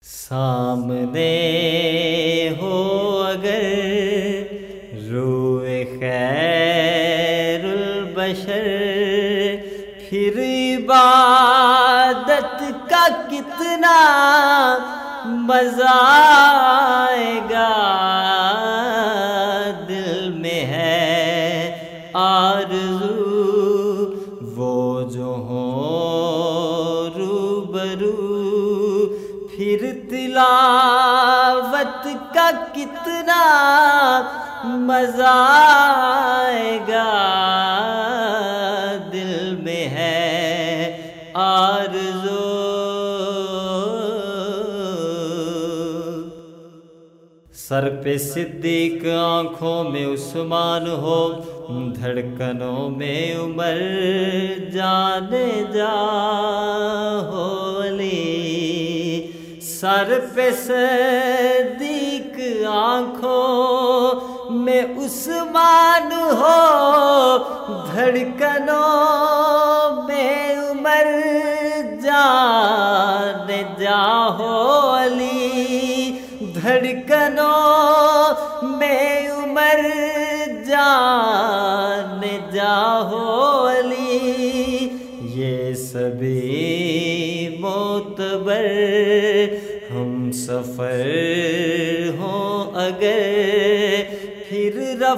سامنے ہو اگر روح خیر البشر، پھر عبادت کا کتنا مزہ آئے گا۔ دل میں ہے آرزو وہ جو ہوں روبرو، پھر تلاوت کا کتنا مزہ آئے گا۔ دل میں ہے آرزو، سر پہ صدیق آنکھوں میں عثمان ہو، دھڑکنوں میں عمر جانے جا ہو علی۔ سر پہ صدیق آنکھوں میں عثمان ہو، دھڑکنوں میں عمر جانے جا ہو علی۔ دھڑکنوں میں عمر جانے جا ہو علی۔ یہ سبھی معتبر ہم سفر ہوں اگر، پھر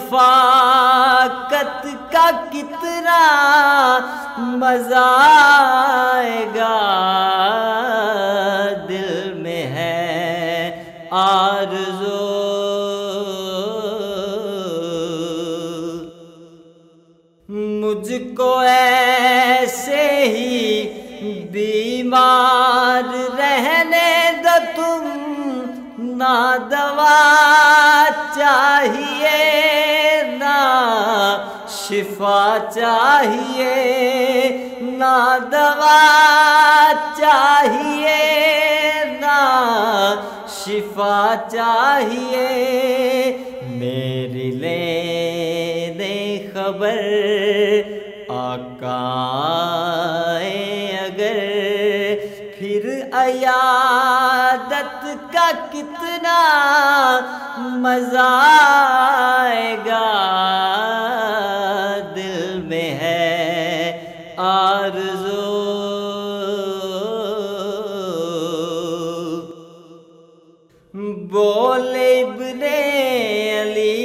رفاقت کا کتنا مزہ آئے گا۔ دل میں ہے آرزو، مجھ کو ایسے ہی بیمار رہنے دو تم، نہ دوا چاہیے نہ شفا چاہیے، نہ دوا چاہیے نہ شفا چاہیے۔ میری لینے خبر آقا آئے اگر، پھر عیادت کا کتنا مزہ آئے گا۔ دل میں ہے آرزو، بولے ابن علی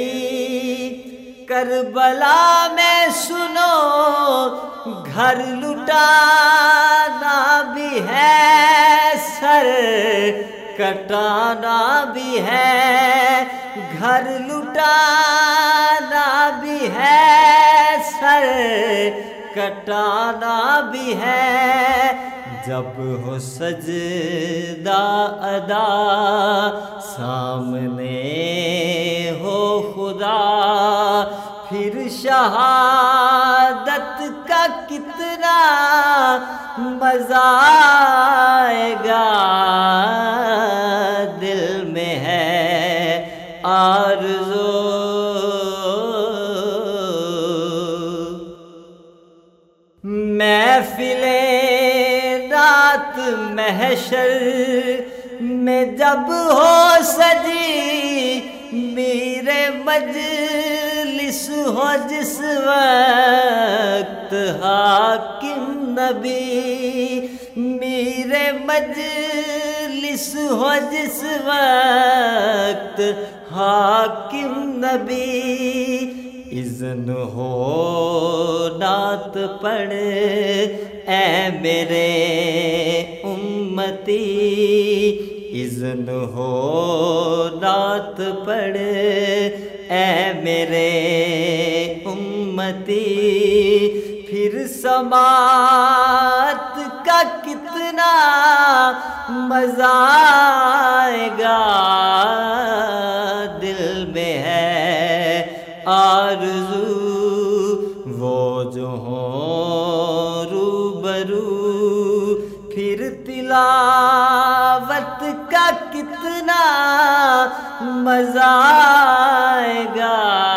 کربلا میں سنو، گھر لٹانا بھی ہے سر کٹانا بھی ہے، گھر لٹانا بھی ہے سر کٹانا بھی ہے۔ جب ہو سجدہ ادا سامنے ہو خدا، پھر شہادت کا کتنا مزہ آئے گا۔ دل میں ہے آرزو، محفل رات محشر میں جب ہو سجی، میرے مجلس ہو جس وقت حاکم نبی، میرے مجلس ہو جس وقت حاکم نبی، اذن ہو نعت پڑھ اے میرے امتی، اذن ہو نعت پڑھ اے میرے امتی، پھر سماعت کا کتنا مزہ آئے گا۔ دل میں ہے آرزو وہ جو ہوں روبرو، پھر تلاوت کا کتنا مزہ آئے گا۔